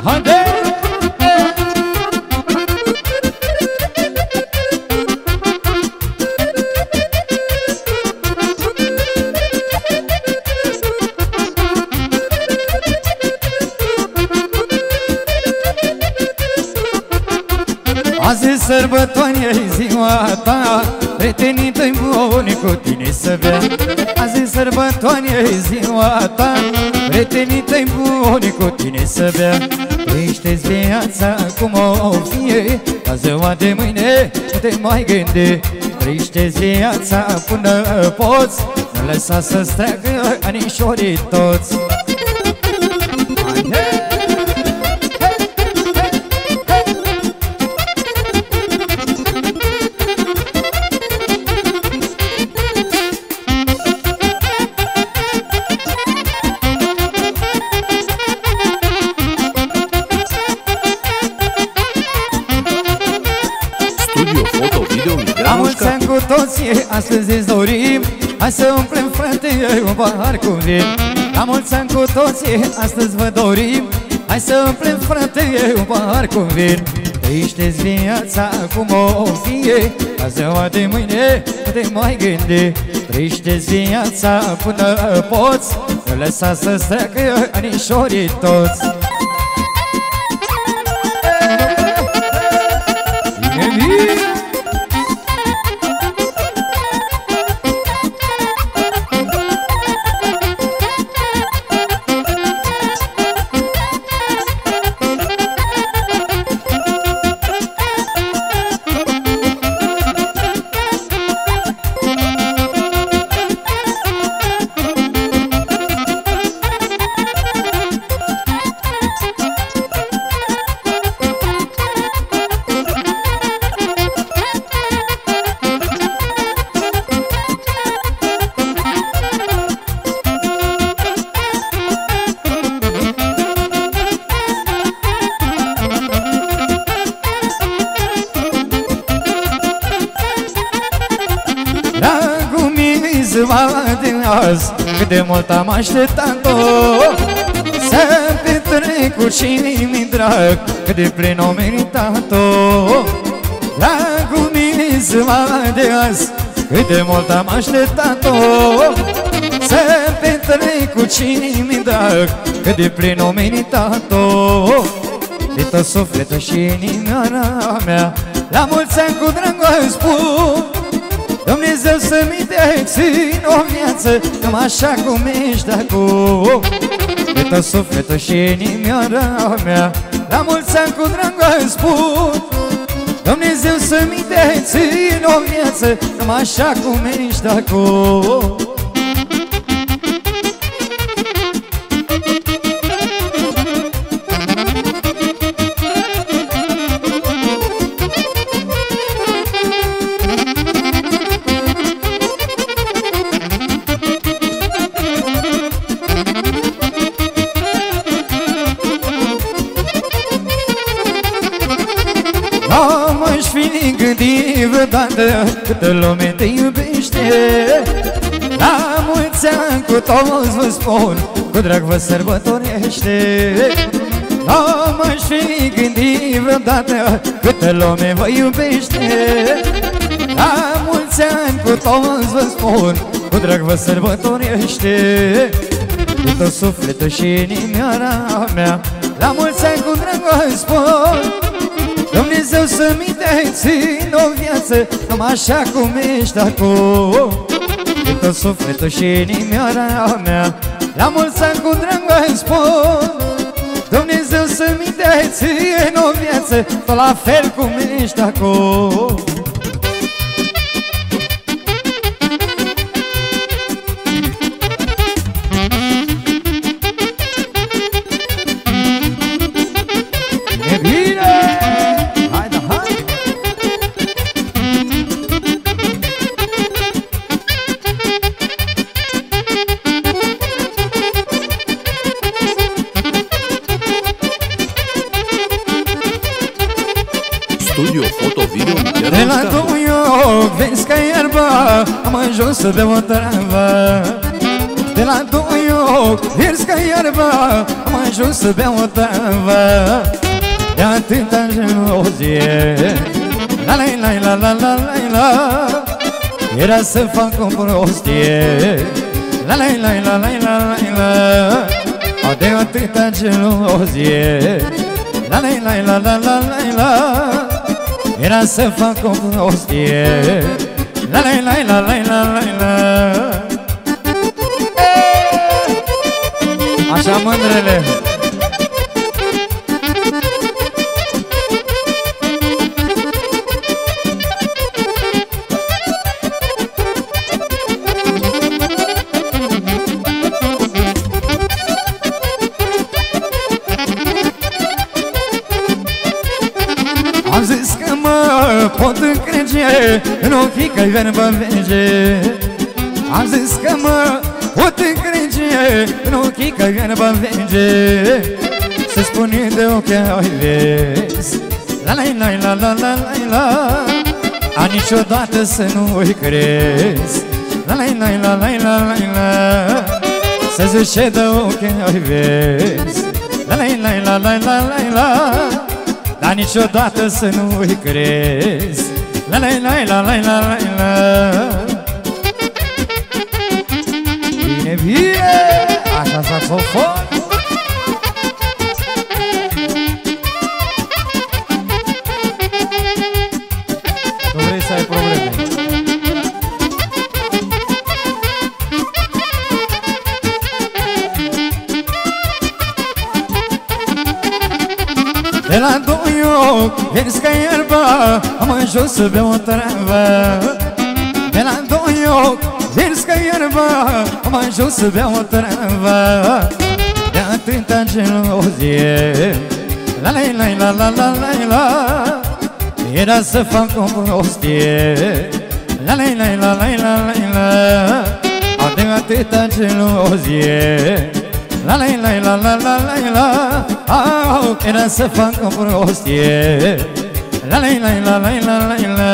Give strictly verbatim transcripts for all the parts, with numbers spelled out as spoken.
Haide! Azi sărbătoare ziua ta, prietenii tăi buni cu tine să bea. Azi sărbătoare ziua ta, prietenii tăi buni cu tine să bea. Trăiește-ți viața cum o fie, la ziua de mâine nu te mai gândi. Trăiește-ți viața până poți, nu lăsa să-ți treacă anișorii toți. La mulți ani cu toții, astăzi îți dorim, hai să umplem, frate, un pahar cu vin. La mulți ani cu toții, astăzi vă dorim, hai să umplem, frate, un pahar cu vin. Trăiește-ți viața cum o fie, la ziua de mâine nu te mai gândi. Trăiește-ți viața până poți, nu lăsa să-ți treacă anișorii toți. Ziua de azi, cât de mult am așteptat-o, să petrec cu cine-mi drag, cât de plin o meritat-o. Dragul meu, ziua de azi, cât de mult am așteptat-o, să petrec cu cine-mi drag, cât de plin o meritat-o. De tot sufletul și inimioara mea, la mulți ani cu dragul spun, Dumnezeu să-mi dea țin o viață, numai așa cum ești acum. De tot sufletul și inimioara mea, la mulți ani cu dragul spun, Dumnezeu să-mi dea țin o viață, numai așa cum ești acum. N-am-aș fi gândit vreodată câtă lume te iubește. La mulți ani cu toți vă spun, cu drag vă sărbătorește. N-am-aș fi gândit vreodată câtă lume vă iubește. La mulți ani cu toți vă spun, cu drag vă sărbătorește. Cu tot sufletul și inimioara mea, la mulți ani cu drag vă spun, Dumnezeu să-mi dea țin o viață, numai așa cum ești acum. Din tot sufletul și inimioara mea, la mulți ani cu drag vă spun, Dumnezeu să-mi dea țin o viață, tot la fel cum ești acum. E bine! Studio Foto Video De la doi ochi vezi ca iarba, am ajuns să beau o travă. De la doi ochi verzi ca iarba, am ajuns să beau o tavă de atâta gelozie. La la la la la la la la, era să fac o prostie. La la la la la la la la, de atâta gelozie. La la la la la la la la, era să fac o prostie. La la la la la la la la. Așa mândrele. Am zis că mă pot încrege în ochii că-i verba vege. Am zis că mă pot încrege în ochii că-i verba vege. Se spune de ochi ai vezi. La la la la la la la la, a niciodată să nu-i crezi. La la la la la la la la, se zice de ochi ai vezi. La la la la la la la la, dar niciodată să nu-i crezi. La la la la la la la la. Bine, bine, așa saxofon. Nu vrei să ai probleme. De la doi ochi verzi ca iarba, am ajuns să beau o travă. De la doi ochi verzi ca iarba, am ajuns să beau o travă de atâta gelozie. La la la la la la la la, era să fac o prostie. La la la la la la la la, de atâta gelozie. La la la la la la la la, au, era să fac o prostie. La la la la la la la la.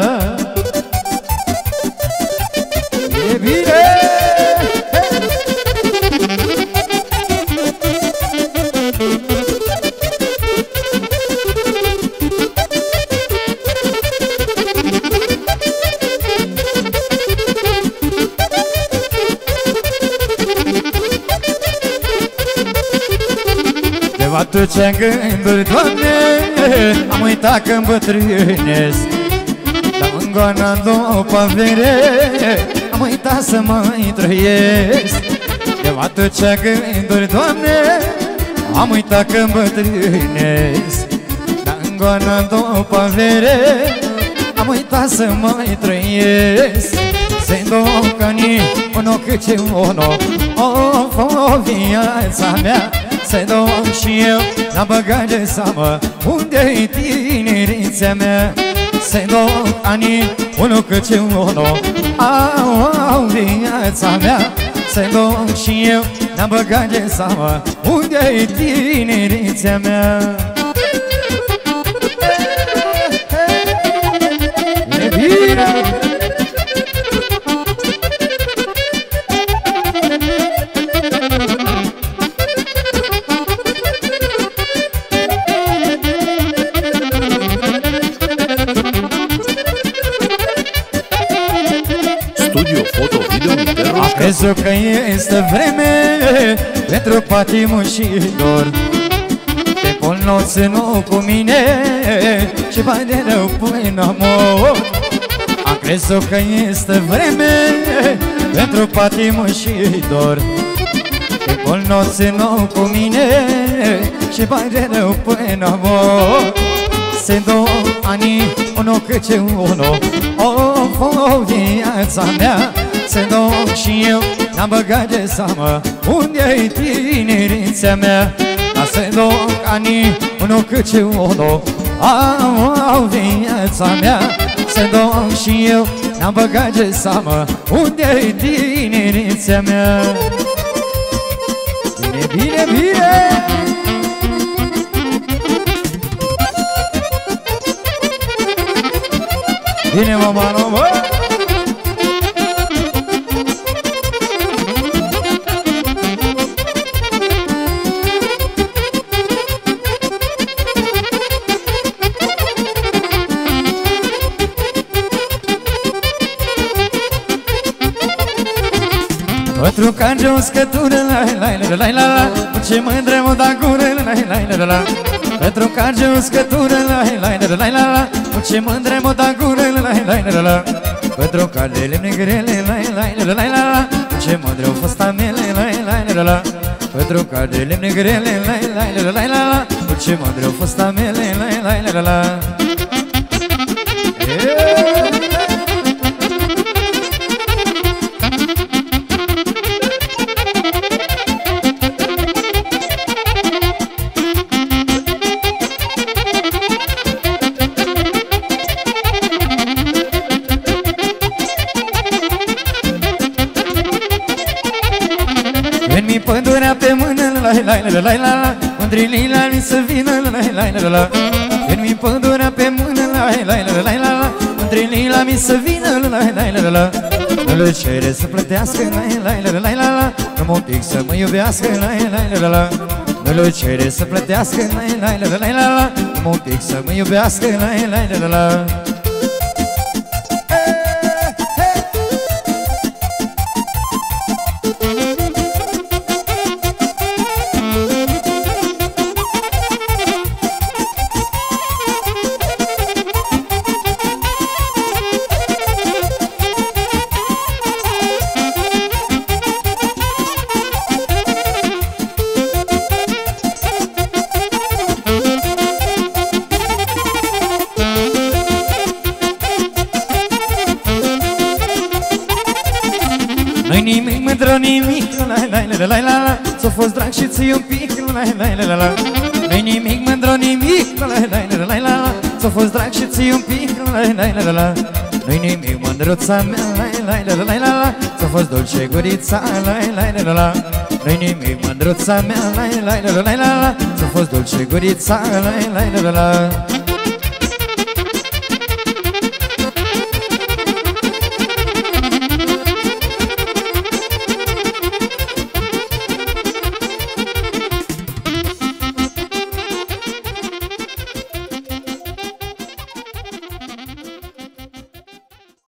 E bine! M-a duce-n gânduri, Doamne, am uitat că îmbătrânesc. Dar în goana după avere, am uitat să mai trăiesc. M-a duce-n gânduri, Doamne, am uitat că îmbătrânesc. Dar în goana după avere, am uitat să mai trăiesc. Se-i două cani, unul câte unul, of, o viața mea. Se duc și eu la băgat de seamă, unde-i tinerițea mea? Se duc anii, unul câte unul, au, au, viața mea. Se duc și eu la băgat de seamă, unde-i tinerițea mea? E bine! Crezut că este vreme pentru patimul și dor. Timpul n-o ținut cu mine și mai de rău până mor. Am crezut că este vreme pentru patimul și dor. Timpul n-o ținut cu mine și mai de rău până mor. Se două ani, unul câte unul, of, o viața mea. Se duc și eu n-am băgat de seamă, unde-i tinerițea mea? Dar se duc ani, unul câte unul, au, au, viața mea. Se duc și eu n-am băgat de seamă, unde-i tinerițea mea? Bine, bine, bine! Bine, mama, nu, mă! Pentru cange uscătură, la la la la la la, ce mândre mă da gură, la la la la la. Pentru cange uscătură, la la la la la la, ce mândre mă da gură, la la la la la. Pentru caldele negrele, la la la la la la, ce mândre au fost amele, la la la la. Pentru caldele negrele, la la la la la la, ce mândre au fost amele, la la la la la. Când-mi pădurea pe mână, la la la la la la, mândrilii la mi să vină, la la la la la. Când-mi pădurea pe mână, la la la la la la, mândrilii la mi să vină, la la la la la. Nu le cere să plătească, la la la la la la, numai un pic să mă iubească, la la la la la. Nu le cere să plătească, la la la la la la, numai un pic să mă iubească, la la la la la. Nu-i nimic, mândră, nimic, la la la la la la, s-a fost drag și ți un pic, la la la la la. Nu-i nimic, mândră, nimic, la la la la la la, s-a fost drag și ți un pic, la la la la la. Nu-i nimic, mândruța mea, la la la la la la, s-a fost dulce gurița, la la la la la. Nu-i nimic, mândruța mea, la la la la la la, s-a fost dulce gurița, la la la la la.